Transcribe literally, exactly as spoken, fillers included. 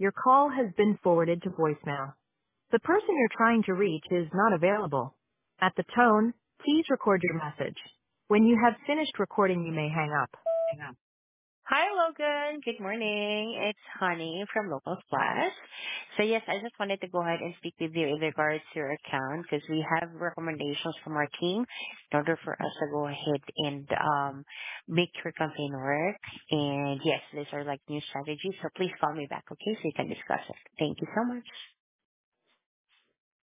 Your call has been forwarded to voicemail. The person you're trying to reach is not available. At the tone, please record your message. When you have finished recording, you may hang up. Hang on. Hi, Logan. Good morning. It's Honey from Local Plus. So yes, I just wanted to go ahead and speak with you in regards to your account because we have recommendations from our team in order for us to go ahead and um, make your campaign work. And yes, these are like new strategies. So please call me back, okay? So you can discuss it. Thank you so much.